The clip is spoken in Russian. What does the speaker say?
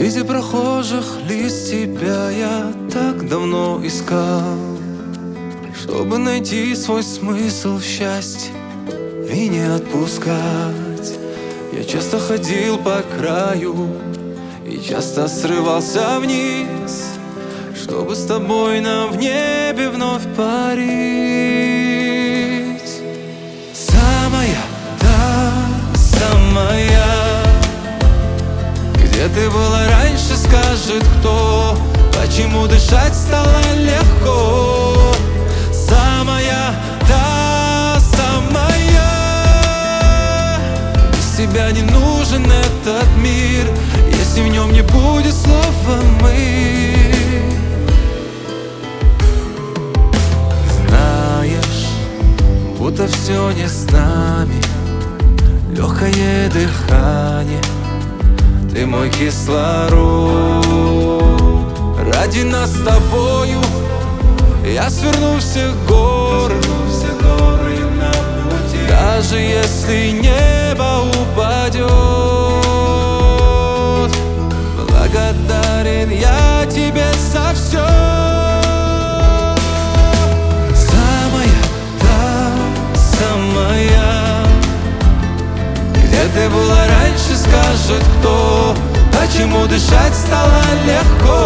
Среди прохожих лиц тебя я так давно искал, чтобы найти свой смысл в счастье и не отпускать. Я часто ходил по краю и часто срывался вниз, чтобы с тобой нам в небе вновь парить. Самая, самая, где ты была раньше, скажет кто? Почему дышать стало легко? Самая, самая, без тебя не нужен этот мир, если в нем не будет слова «мы». Знаешь, будто все не с нами, легкое дыхание, ты мой кислород. Ради нас с тобою я сверну все горы, на пути. Даже если небо упадет, благодарен я тебе за все. Самая, самая, где ты была раньше, скажет кто? Почему дышать стало легко?